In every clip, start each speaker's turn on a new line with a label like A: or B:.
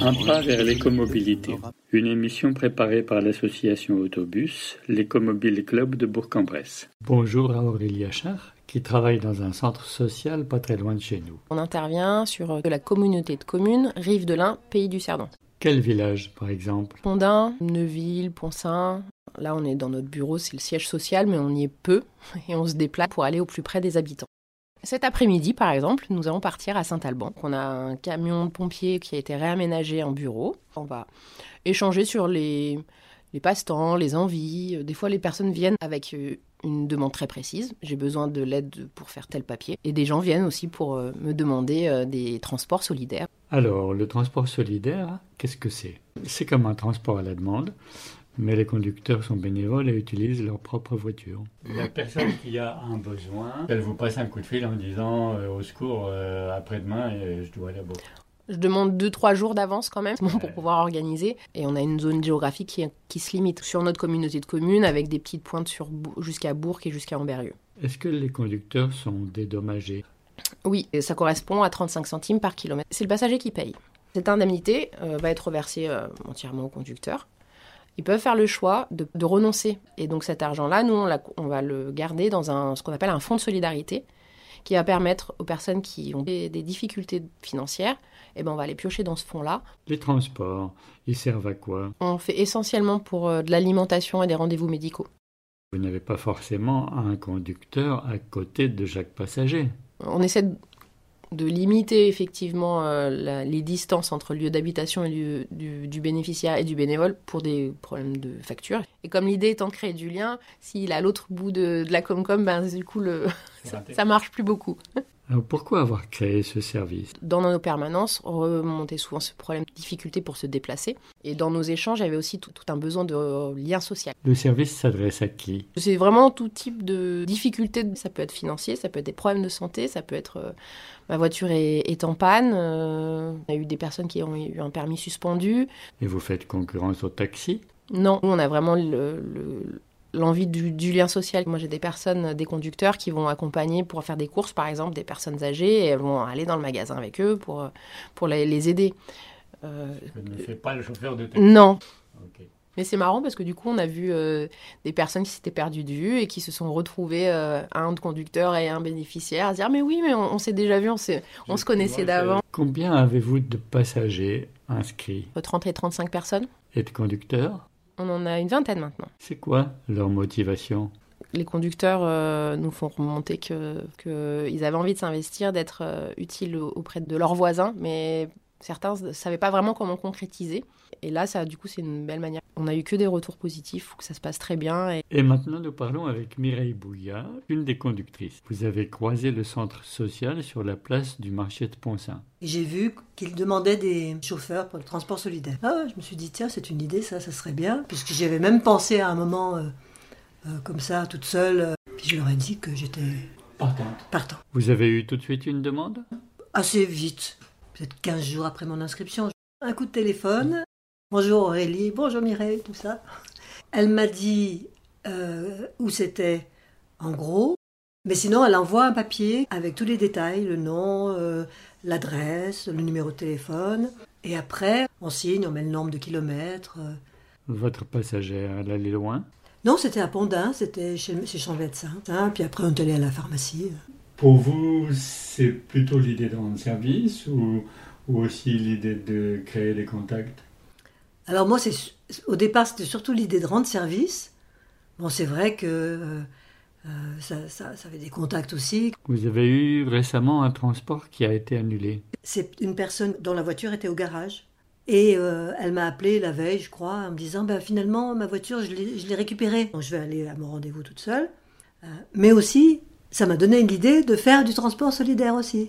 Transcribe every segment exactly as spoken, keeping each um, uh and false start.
A: Un pas vers l'écomobilité. Une émission préparée par l'association Autobus, l'Écomobile Club de Bourg-en-Bresse. Bonjour à Aurélie Achard, qui travaille dans un centre social pas très loin de chez nous.
B: On intervient sur la communauté de communes Rive de l'Ain, Pays du Cerdon.
A: Quel village, par exemple?
B: Pondin, Neuville, Poncin. Là, on est dans notre bureau, c'est le siège social, mais on y est peu et on se déplace pour aller au plus près des habitants. Cet après-midi, par exemple, nous allons partir à Saint-Alban. On a un camion de pompiers qui a été réaménagé en bureau. On va échanger sur les, les passe-temps, les envies. Des fois, les personnes viennent avec une demande très précise. J'ai besoin de l'aide pour faire tel papier. Et des gens viennent aussi pour me demander des transports solidaires.
A: Alors, le transport solidaire, qu'est-ce que c'est? C'est comme un transport à la demande. Mais les conducteurs sont bénévoles et utilisent leur propre voiture. La personne qui a un besoin, elle vous passe un coup de fil en disant euh, au secours, euh, après-demain, euh, je dois aller à Bourg.
B: Je demande deux trois jours d'avance quand même pour pouvoir organiser. Et on a une zone géographique qui, qui se limite sur notre communauté de communes avec des petites pointes sur, jusqu'à Bourg et jusqu'à Ambérieu.
A: Est-ce que les conducteurs sont dédommagés?
B: Oui, ça correspond à trente-cinq centimes par kilomètre. C'est le passager qui paye. Cette indemnité euh, va être versée euh, entièrement au conducteur. Ils peuvent faire le choix de, de renoncer. Et donc cet argent-là, nous, on, la, on va le garder dans un, ce qu'on appelle un fonds de solidarité qui va permettre aux personnes qui ont des, des difficultés financières, eh ben, on va les piocher dans ce fonds-là.
A: Les transports, ils servent à quoi?
B: On fait essentiellement pour euh, de l'alimentation et des rendez-vous médicaux.
A: Vous n'avez pas forcément un conducteur à côté de chaque passager.
B: On essaie de... de limiter effectivement euh, la, les distances entre le lieu d'habitation et le lieu du, du bénéficiaire et du bénévole pour des problèmes de facture. Et comme l'idée étant de créer du lien, s'il est à l'autre bout de, de la Comcom, ben, du coup, le, ça, ça marche plus beaucoup.
A: Alors pourquoi avoir créé ce service?
B: Dans nos permanences, on remontait souvent ce problème de difficulté pour se déplacer. Et dans nos échanges, il y avait aussi tout, tout un besoin de euh, lien social.
A: Le service s'adresse à qui?
B: C'est vraiment tout type de difficultés. Ça peut être financier, ça peut être des problèmes de santé, ça peut être euh, ma voiture est, est en panne. Euh, on a eu des personnes qui ont eu un permis suspendu.
A: Et vous faites concurrence au taxi?
B: Non, nous, on a vraiment le... le l'envie du, du lien social. Moi, j'ai des personnes, des conducteurs qui vont accompagner pour faire des courses, par exemple, des personnes âgées, et elles vont aller dans le magasin avec eux pour, pour les, les aider.
A: Euh, Vous ne faites pas le chauffeur de taxi?
B: Non.
A: Okay.
B: Mais c'est marrant parce que du coup, on a vu euh, des personnes qui s'étaient perdues de vue et qui se sont retrouvées, euh, un conducteur et un bénéficiaire, à se dire « Mais oui, mais on, on s'est déjà vu, on, s'est, on se connaissait d'avant. »
A: Combien avez-vous de passagers inscrits?
B: trente et trente-cinq personnes.
A: Et de conducteurs?
B: On en a une vingtaine maintenant.
A: C'est quoi leur motivation?
B: Les conducteurs euh, nous font remonter qu'ils que avaient envie de s'investir, d'être euh, utiles auprès de leurs voisins, mais certains ne savaient pas vraiment comment concrétiser. Et là, ça, du coup, c'est une belle manière. On n'a eu que des retours positifs, que ça se passe très bien. Et,
A: et maintenant, nous parlons avec Mireille Bouillard, une des conductrices. Vous avez croisé le centre social sur la place du marché de Poncin.
C: J'ai vu qu'il demandait des chauffeurs pour le transport solidaire. Ah, je me suis dit, tiens, c'est une idée, ça, ça serait bien. Puisque j'avais même pensé à un moment, euh, euh, comme ça, toute seule. Euh, puis je leur ai dit que j'étais
A: partante.
C: Partant.
A: Vous avez eu tout de suite une demande?
C: Assez vite, peut-être quinze jours après mon inscription. Un coup de téléphone. Bonjour Aurélie, bonjour Mireille, tout ça. Elle m'a dit euh, où c'était, en gros. Mais sinon, elle envoie un papier avec tous les détails, le nom, euh, l'adresse, le numéro de téléphone. Et après, on signe, on met le nombre de kilomètres. Euh.
A: Votre passagère, elle allait loin?
C: Non, c'était à Pondin, c'était chez, chez son médecin. Hein, puis après, on est allé à la pharmacie.
A: Pour vous, c'est plutôt l'idée de rendre service ou, ou aussi l'idée de créer des contacts?
C: Alors moi, c'est, au départ, c'était surtout l'idée de rendre service. Bon, c'est vrai que euh, euh, ça, ça, ça avait des contacts aussi.
A: Vous avez eu récemment un transport qui a été annulé.
C: C'est une personne dont la voiture était au garage. Et euh, elle m'a appelé la veille, je crois, en me disant bah, « Finalement, ma voiture, je l'ai, je l'ai récupérée. Donc, je vais aller à mon rendez-vous toute seule. Euh, » Mais aussi, ça m'a donné l'idée de faire du transport solidaire aussi.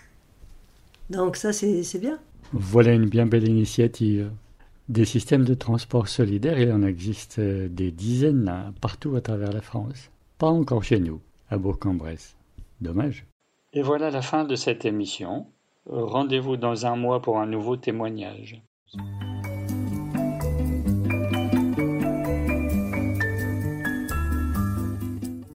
C: Donc ça, c'est, c'est bien.
A: Voilà une bien belle initiative. Des systèmes de transport solidaire, il en existe des dizaines là, partout à travers la France. Pas encore chez nous, à Bourg-en-Bresse. Dommage. Et voilà la fin de cette émission. Rendez-vous dans un mois pour un nouveau témoignage.